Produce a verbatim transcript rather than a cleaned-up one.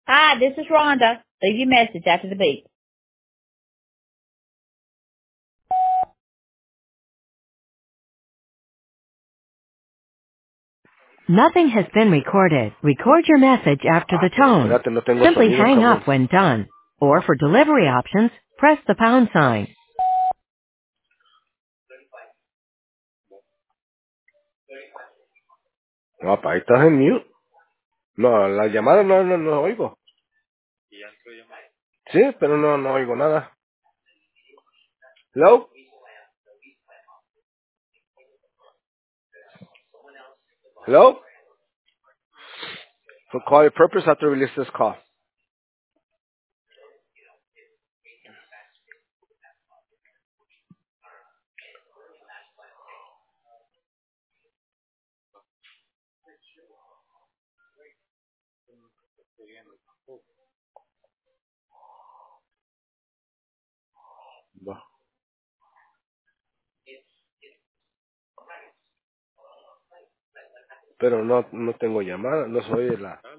Hi, this is Rhonda. Leave your message after the beep. Nothing has been recorded. Record your message after Ah, the pero tone. espérate, no tengo Simply sonido, hang cabrón. up when done. Or for delivery options, press the pound sign. No, pa, ahí estás en mute. No, la llamada no, no, no oigo. Sí, pero no, no oigo nada. Hello? Hello? For call your purpose, I have to release this call. Va. Pero no, no tengo llamada, no soy de la...